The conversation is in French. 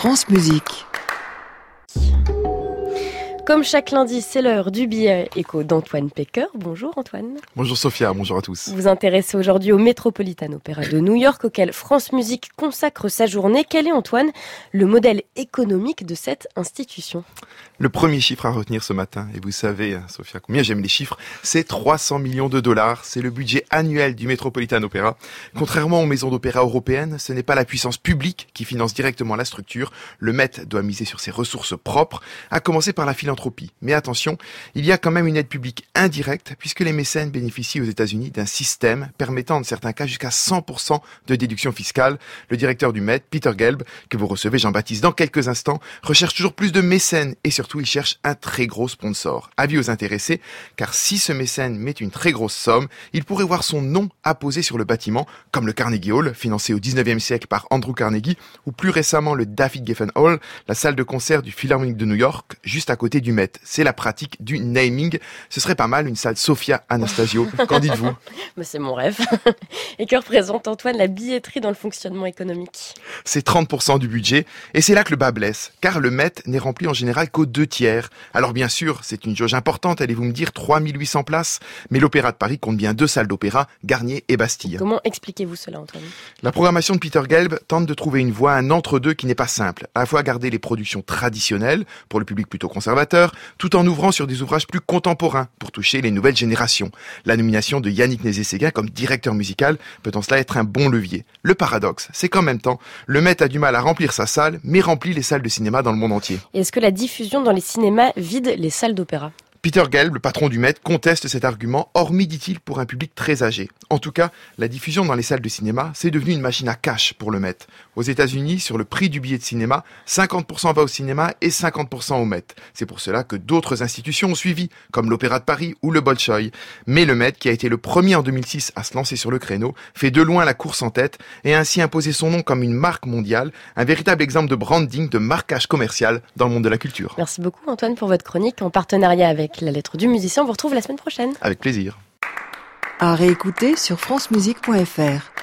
France Musique. Comme chaque lundi, c'est l'heure du billet éco d'Antoine Pecker. Bonjour Antoine. Bonjour Sophia, bonjour à tous. Vous vous intéressez aujourd'hui au Metropolitan Opera de New York, auquel France Musique consacre sa journée. Quel est, Antoine, le modèle économique de cette institution ? Le premier chiffre à retenir ce matin, et vous savez, Sophia, combien j'aime les chiffres, c'est 300 millions de dollars. C'est le budget annuel du Metropolitan Opera. Contrairement aux maisons d'opéra européennes, ce n'est pas la puissance publique qui finance directement la structure. Le Met doit miser sur ses ressources propres, à commencer par la philanthropie. Mais attention, il y a quand même une aide publique indirecte, puisque les mécènes bénéficient aux États-Unis d'un système permettant, dans certains cas, jusqu'à 100% de déduction fiscale. Le directeur du Met, Peter Gelb, que vous recevez, Jean-Baptiste, dans quelques instants, recherche toujours plus de mécènes et surtout, il cherche un très gros sponsor. Avis aux intéressés, car si ce mécène met une très grosse somme, il pourrait voir son nom apposé sur le bâtiment, comme le Carnegie Hall, financé au 19e siècle par Andrew Carnegie, ou plus récemment le David Geffen Hall, la salle de concert du Philharmonic de New York, juste à côté du Met. C'est la pratique du naming. Ce serait pas mal une salle Sophia Anastasio. Qu'en dites-vous ? Mais c'est mon rêve. Et que représente, Antoine, la billetterie dans le fonctionnement économique ? C'est 30% du budget, et c'est là que le bas blesse, car le Met n'est rempli en général qu'aux 2/3. Alors bien sûr, c'est une jauge importante, allez-vous me dire, 3800 places, mais l'Opéra de Paris compte bien 2 salles d'opéra, Garnier et Bastille. Comment expliquez-vous cela, Antoine ? La programmation de Peter Gelb tente de trouver une voie, un entre-deux qui n'est pas simple. À la fois garder les productions traditionnelles, pour le public plutôt conservateur, tout en ouvrant sur des ouvrages plus contemporains, pour toucher les nouvelles générations. La nomination de Yannick Nézet-Séguin comme directeur musical peut en cela être un bon levier. Le paradoxe, c'est qu'en même temps, le Met a du mal à remplir sa salle, mais remplit les salles de cinéma dans le monde entier. Et est-ce que la diffusion dans les cinémas vide les salles d'opéra ? Peter Gelb, le patron du Met, conteste cet argument, hormis, dit-il, pour un public très âgé. En tout cas, la diffusion dans les salles de cinéma, c'est devenu une machine à cash pour le Met. Aux États-Unis, sur le prix du billet de cinéma, 50% va au cinéma et 50% au Met. C'est pour cela que d'autres institutions ont suivi, comme l'Opéra de Paris ou le Bolchoï. Mais le Met, qui a été le premier en 2006 à se lancer sur le créneau, fait de loin la course en tête et a ainsi imposé son nom comme une marque mondiale, un véritable exemple de branding, de marquage commercial dans le monde de la culture. Merci beaucoup, Antoine, pour votre chronique en partenariat avec La Lettre du Musicien. On vous retrouve la semaine prochaine. Avec plaisir. À réécouter sur francemusique.fr.